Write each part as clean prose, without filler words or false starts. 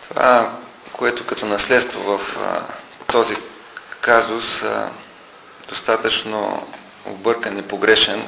Това, което като наследство в този казус достатъчно объркан и погрешен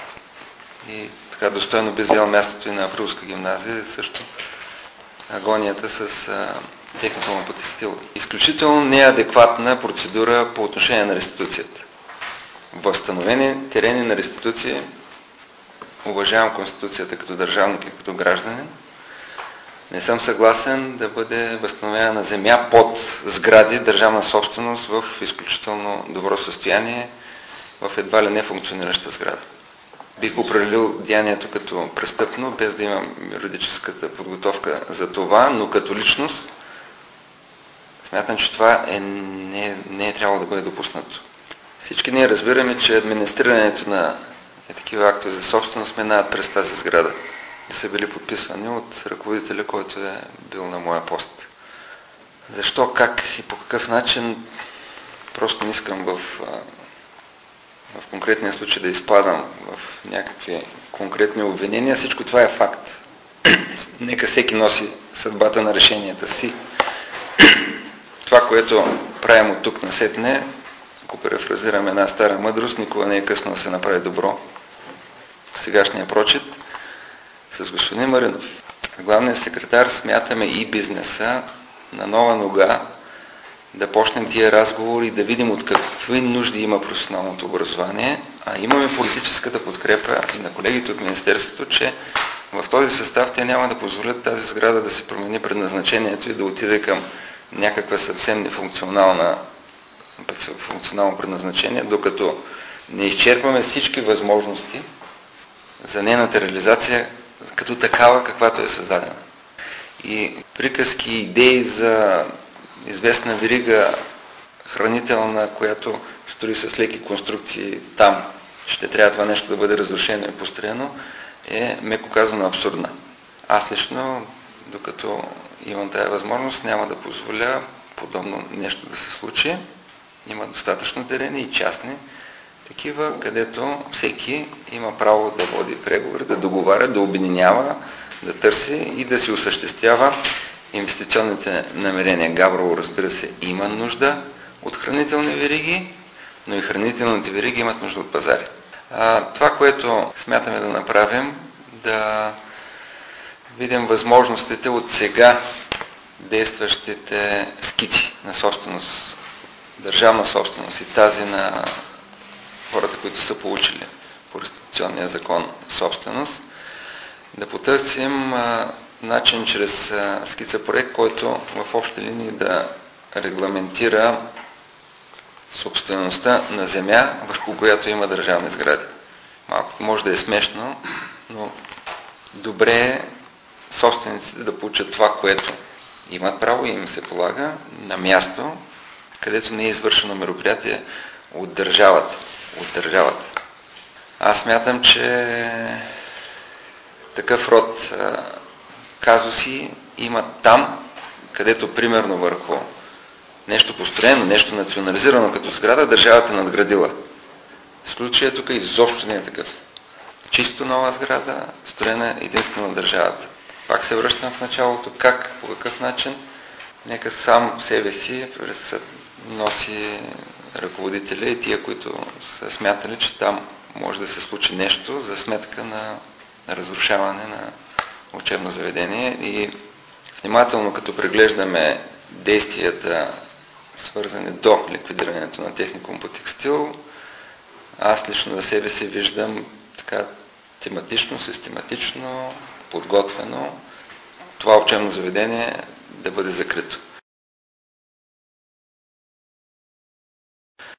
и така достойно би взел мястото и на Априлска гимназия, също агонията с техникума по текстил. Изключително неадекватна процедура по отношение на реституцията. Възстановени терени на реституции, уважавам Конституцията като държавник и като гражданин, не съм съгласен да бъде възстановена земя под сгради, държавна собственост в изключително добро състояние, в едва ли не функционираща сграда. Бих определил деянието като престъпно, без да имам юридическата подготовка за това, но като личност смятам, че това не е трябвало да бъде допуснато. Всички ние разбираме, че администрирането на такива актове за собственост минават през тази сграда и са били подписвани от ръководителя, който е бил на моя пост. Защо, как и по какъв начин, просто не искам в конкретния случай да изпадам в някакви конкретни обвинения. Всичко това е факт. Нека всеки носи съдбата на решенията си. Това, което правим от тук насетне, ако перефразирам една стара мъдрост, никога не е късно да се направи добро. В сегашния прочит с господин Маринов, главният секретар, смятаме и бизнеса на нова нога да почнем тия разговори и да видим от какви нужди има професионалното образование, а имаме политическата подкрепа и на колегите от Министерството, че в този състав те няма да позволят тази сграда да се промени предназначението и да отиде към някаква съвсем нефункционално предназначение, докато не изчерпаме всички възможности за нейната реализация като такава, каквато е създадена. И приказки, идеи за известна верига хранителна, която строи с леки конструкции там, ще трябва това нещо да бъде разрушено и построено, е меко казано абсурдна. Аз лично, докато имам тая възможност, няма да позволя подобно нещо да се случи. Има достатъчно терени и частни такива, където всеки има право да води преговори, да договаря, да обединява, да търси и да си осъществява инвестиционните намерения. Габрово, разбира се, има нужда от хранителни вериги, но и хранителните вериги имат нужда от пазари. Това, което смятаме да направим, да видим възможностите от сега действащите скици на собственост, държавна собственост и тази на хората, които са получили по реституционния закон собственост, да потърсим начин чрез скица проект, който в общи линии да регламентира собствеността на земя, върху която има държавни сгради. Малко може да е смешно, но добре е собствениците да получат това, което имат право и им се полага на място, където не е извършено мероприятие от държавата. Аз смятам, че такъв род казуси има там, където примерно върху нещо построено, нещо национализирано като сграда, държавата надградила. Случаят тук изобщо не е такъв. Чисто нова сграда, строена единствено от държавата. Пак се връщам в началото, как, по какъв начин, нека сам себе си носи ръководителя и тия, които са смятали, че там може да се случи нещо за сметка на разрушаване на учебно заведение. И внимателно, като преглеждаме действията, свързани до ликвидирането на техникум по текстил, аз лично за себе си виждам така тематично, систематично, подготвено това учебно заведение да бъде закрито.